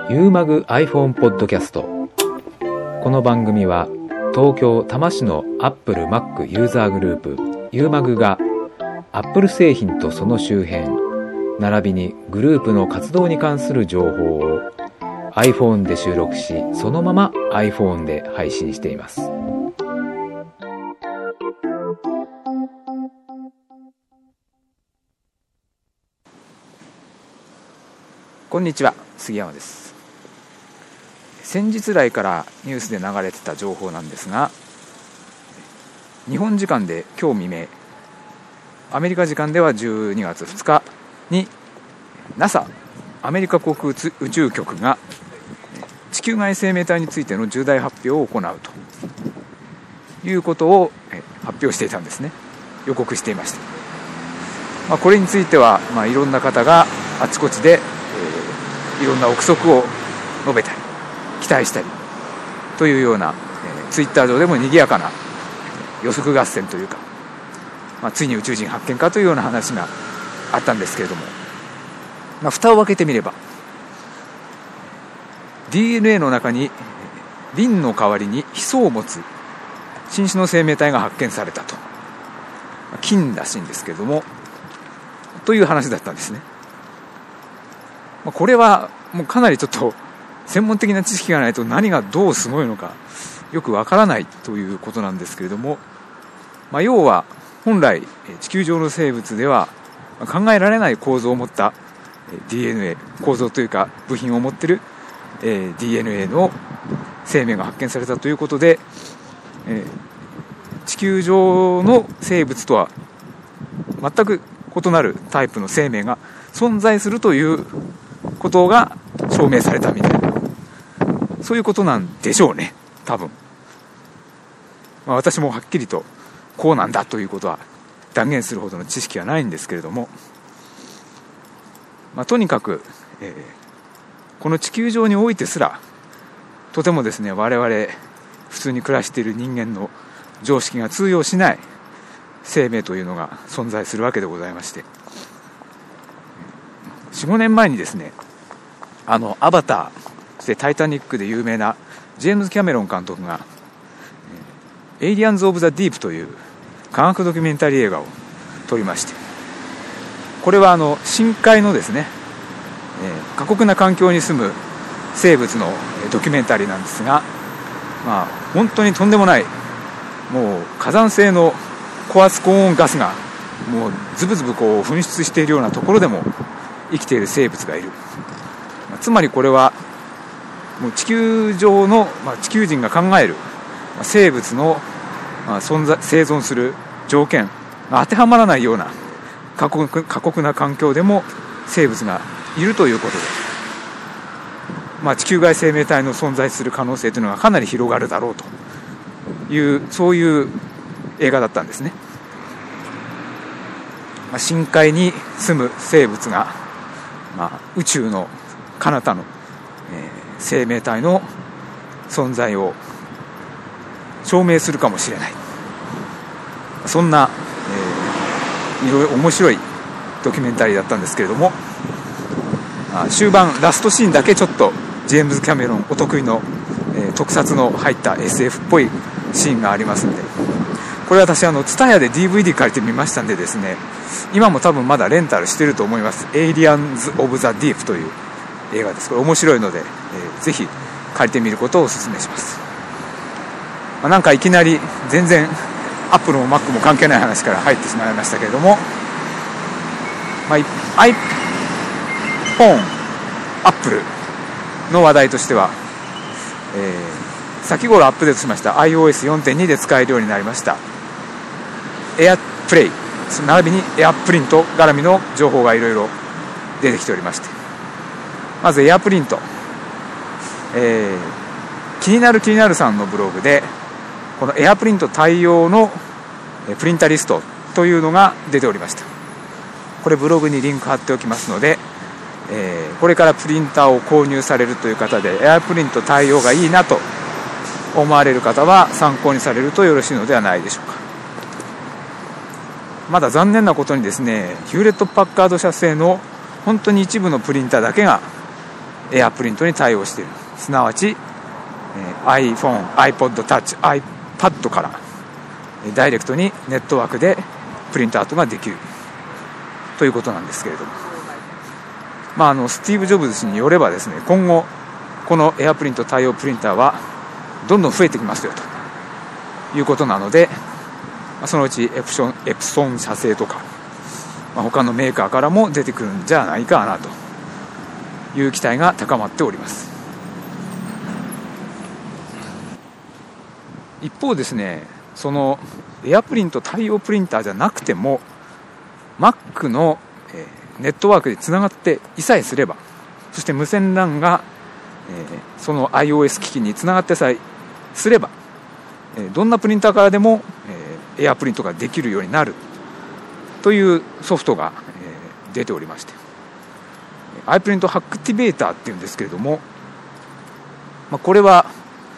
ユーマグ iPhone ポッドキャスト。この番組は東京多摩市の Apple/Mac ユーザーグループユーマグが Apple 製品とその周辺並びにグループの活動に関する情報を iPhone で収録し、そのまま iPhone で配信しています。こんにちは、杉山です。先日来からニュースで流れてた情報なんですが、日本時間で今日未明、アメリカ時間では12月2日に NASA アメリカ航空宇宙局が地球外生命体についての重大発表を行うということを発表していたんですね。予告していました。これについてはいろんな方があちこちでいろんな憶測を述べたり期待したりというような、ツイッター上でも賑やかな予測合戦というか、ついに宇宙人発見かというような話があったんですけれども、蓋を開けてみれば DNA の中にリンの代わりにヒ素を持つ新種の生命体が発見されたと、菌らしいんですけれどもという話だったんですね。これはもうかなりちょっと専門的な知識がないと何がどうすごいのかよくわからないということなんですけれども、要は本来地球上の生物では考えられない構造を持った DNA 構造というか部品を持っている DNA の生命が発見されたということで、地球上の生物とは全く異なるタイプの生命が存在するということが証明されたみたいな、そういうことなんでしょうね、多分。私もはっきりとこうなんだということは断言するほどの知識はないんですけれども、とにかく、この地球上においてすらとてもですね、我々普通に暮らしている人間の常識が通用しない生命というのが存在するわけでございまして、4、5年前にですね、アバター、そしてタイタニックで有名なジェームズ・キャメロン監督がエイリアンズ・オブ・ザ・ディープという科学ドキュメンタリー映画を撮りまして、これは深海のですね、過酷な環境に住む生物のドキュメンタリーなんですが、本当にとんでもない、もう火山性の高圧高温ガスがもうズブズブこう噴出しているようなところでも生きている生物がいる。つまりこれはもう地球上の、地球人が考える生物の生存する条件が当てはまらないような過酷な環境でも生物がいるということで、地球外生命体の存在する可能性というのがかなり広がるだろうという、そういう映画だったんですね。深海に住む生物が、宇宙の彼方の、生命体の存在を証明するかもしれない、そんな、いろいろ面白いドキュメンタリーだったんですけれども、終盤ラストシーンだけちょっとジェームズ・キャメロンお得意の、特撮の入った SF っぽいシーンがありますので、これ私TSUTAYAで DVD 借りてみましたんでですね、今も多分まだレンタルしていると思います。エイリアンズ・オブ・ザ・ディープという映画です。これ面白いので、ぜひ借りてみることをお勧めします。なんかいきなり全然アップルも Mac も関係ない話から入ってしまいましたけれども、iPhone、Apple の話題としては、先頃アップデートしました iOS4.2 で使えるようになりましたAirPlay並びに AirPrint 絡みの情報がいろいろ出てきておりまして、まず AirPrint、気になるさんのブログでこの AirPrint 対応のプリンタリストというのが出ておりました。これブログにリンク貼っておきますので、これからプリンターを購入されるという方で AirPrint 対応がいいなと思われる方は参考にされるとよろしいのではないでしょうか。まだ残念なことにですね、ヒューレット・パッカード社製の本当に一部のプリンターだけがエアプリントに対応している。すなわち、iPhone、iPod Touch、iPad からダイレクトにネットワークでプリントアウトができるということなんですけれども、スティーブ・ジョブズ氏によればですね、今後このエアプリント対応プリンターはどんどん増えてきますよということなので、そのうちエプソン社製とか、他のメーカーからも出てくるんじゃないかなという期待が高まっております。一方ですね、そのエアプリント対応プリンターじゃなくても Mac のネットワークでつながっていさえすれば、そして無線 LAN がその iOS 機器につながってさえすれば、どんなプリンターからでもエアプリントができるようになるというソフトが出ておりまして、iPrint Activator っていうんですけれども、これは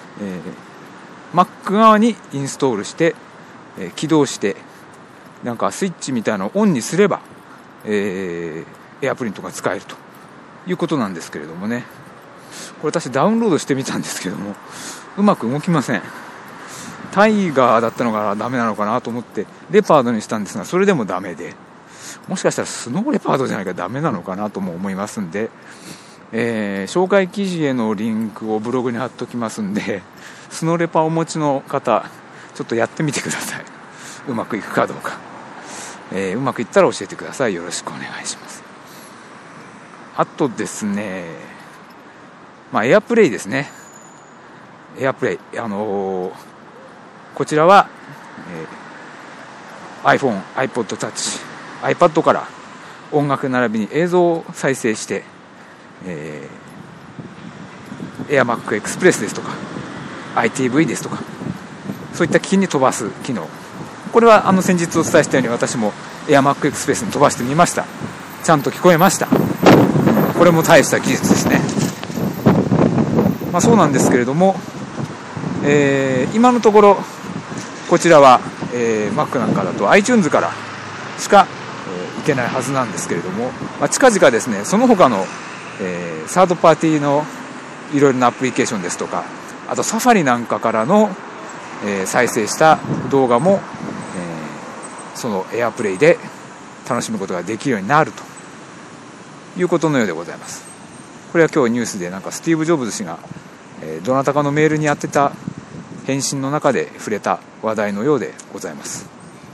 Mac 側にインストールして起動して、なんかスイッチみたいなのをオンにすればエアプリントが使えるということなんですけれどもね、これ私ダウンロードしてみたんですけども、うまく動きません。タイガーだったのがダメなのかなと思ってレパードにしたんですが、それでもダメで、もしかしたらスノーレパードじゃないかダメなのかなとも思いますんで、紹介記事へのリンクをブログに貼っておきますんで、スノーレパをお持ちの方ちょっとやってみてください。うまくいくかどうか、うまくいったら教えてください。よろしくお願いします。あとですね、エアプレイですね。エアプレイ、こちらは、iPhone、iPod Touch、iPad から音楽並びに映像を再生して、AirMac Express ですとか ITV ですとか、そういった機器に飛ばす機能、これは先日お伝えしたように私も AirMac Express に飛ばしてみました。ちゃんと聞こえました。これも大した技術ですね。そうなんですけれども、今のところこちらは、Mac なんかだと iTunes からしか、いけないはずなんですけれども、近々ですね、その他の、サードパーティーのいろいろなアプリケーションですとか、あとサファリなんかからの、再生した動画も、その AirPlay で楽しむことができるようになるということのようでございます。これは今日ニュースでなんかスティーブ・ジョブズ氏が、どなたかのメールにやってた返信の中で触れた話題のようでございます。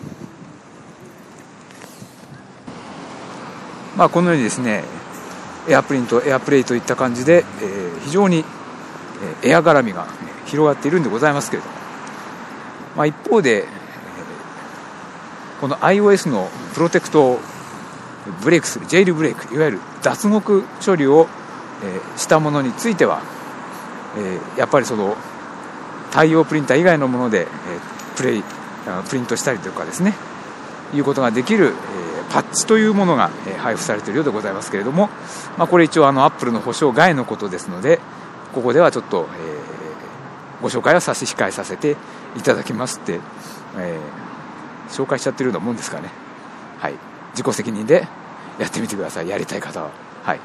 このようにですね、エアプリント、エアプレイといった感じで、非常にエア絡みが広がっているんでございますけれども、一方で、この iOS のプロテクトをブレイクするジェイルブレイク、いわゆる脱獄処理をしたものについては、やっぱりその対応プリンター以外のものでプリントしたりとかですね、いうことができるパッチというものが配布されているようでございますけれども、これ一応アップルの保証外のことですので、ここではちょっと、ご紹介は差し控えさせていただきますって、紹介しちゃってるようなもんですかね。はい、自己責任でやってみてください、やりたい方は。はい。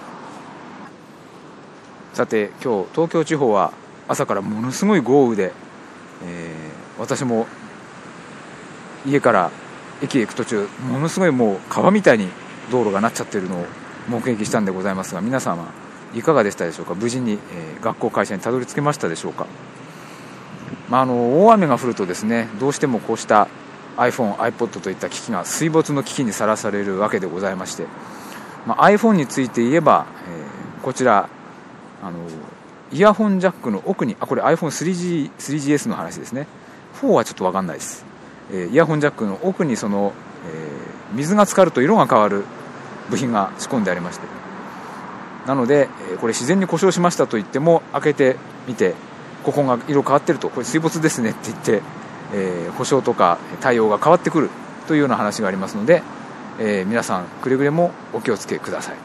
さて、今日東京地方は朝からものすごい豪雨で、私も家から駅へ行く途中、ものすごいもう川みたいに道路がなっちゃってるのを目撃したんでございますが、皆様いかがでしたでしょうか。無事に、学校会社にたどり着けましたでしょうか。大雨が降るとですね、どうしてもこうした iPhone、iPod といった機器が水没の危機にさらされるわけでございまして、iPhone について言えば、こちらイヤホンジャックの奥に、これ iPhone3GS の話ですね。4はちょっと分かんないです。イヤホンジャックの奥にその、水が浸かると色が変わる部品が仕込んでありまして、なので、これ自然に故障しましたと言っても、開けてみてここが色変わってると、これ水没ですねって言って、保証とか対応が変わってくるというような話がありますので、皆さんくれぐれもお気をつけください。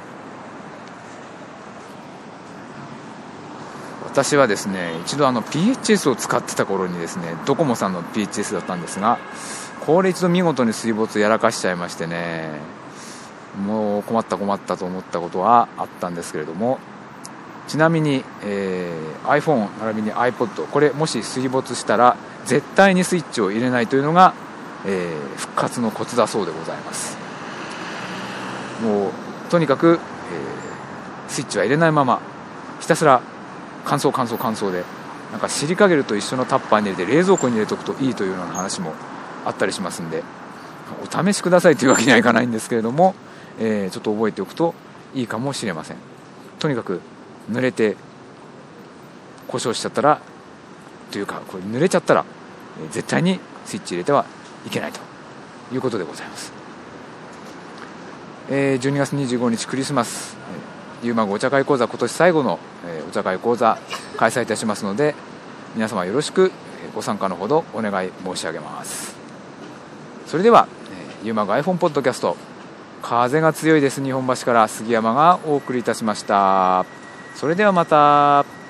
私はですね、一度PHS を使ってた頃にですね、ドコモさんの PHS だったんですが、これ一度見事に水没やらかしちゃいましてね、もう困ったと思ったことはあったんですけれども、 ちなみに、iPhone 並びに iPod これもし水没したら絶対にスイッチを入れないというのが、復活のコツだそうでございます。もうとにかく、スイッチは入れないままひたすら乾燥で、なんかシリカゲルと一緒のタッパーに入れて冷蔵庫に入れておくといいというような話もあったりしますんで、お試しくださいというわけにはいかないんですけれども、ちょっと覚えておくといいかもしれません。とにかく濡れて故障しちゃったらというか、これ濡れちゃったら、絶対にスイッチ入れてはいけないということでございます。12月25日クリスマス、ゆうまごお茶会講座今年最後の、お茶会講座開催いたしますので、皆様よろしくご参加のほどお願い申し上げます。それでは、ゆうまご iPhone ポッドキャスト、風が強いです。日本橋から杉山がお送りいたしました。それではまた。